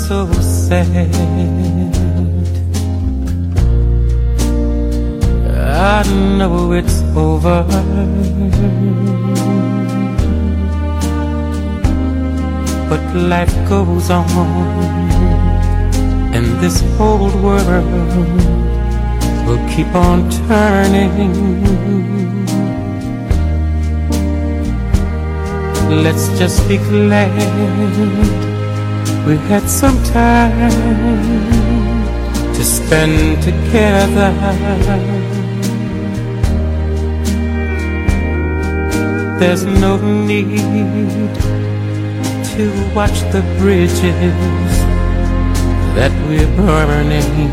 so sad. I know it's over, but life goes on, and this whole world will keep on turning. Let's just be glad we had some time to spend together. There's no need to watch the bridges that we're burning.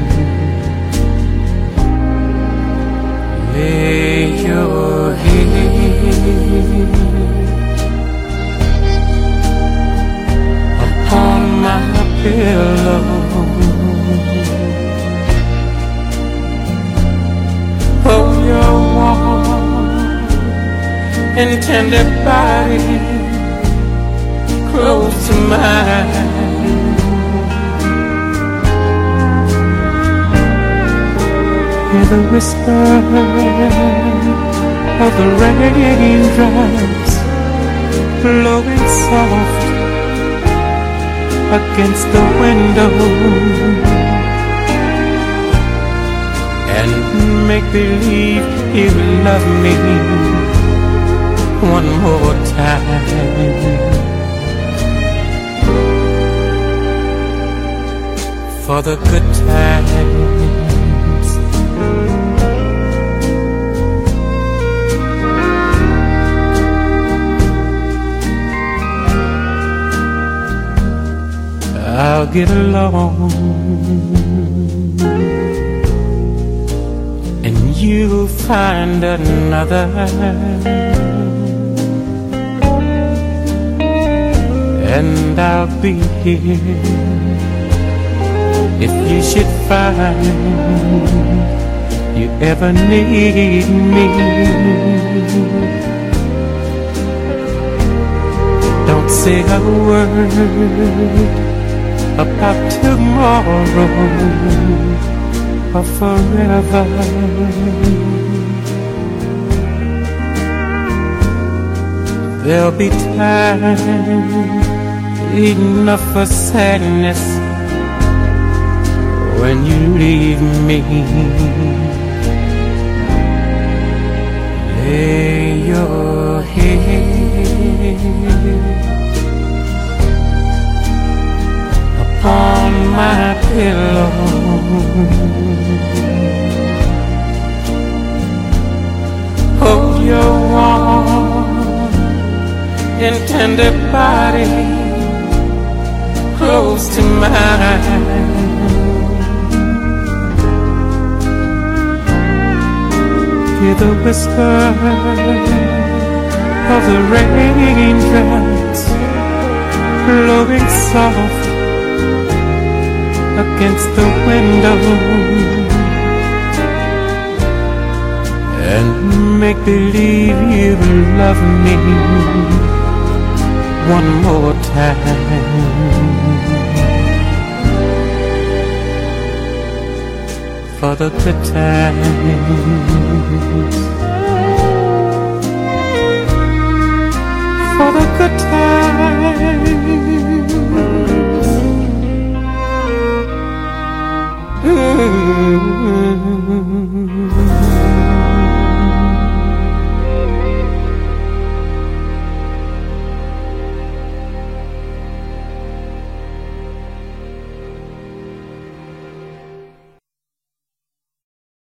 Lay your head upon my pillow. Hold your warm and tender body close to mine. Hear the whisper of the raindrops blowing soft against the window, and make believe you love me one more time. For the good times, I'll get along, and you'll find another, and I'll be here if you should find you ever need me. Don't say a word about tomorrow or forever. There'll be time enough for sadness when you leave me. Lay your head upon my pillow. Hold your warm and tender body close to mine. Hear the whisper of the raindrops blowing soft against the window, and make believe you love me one more time. For the good times, for the good times. Mm-hmm.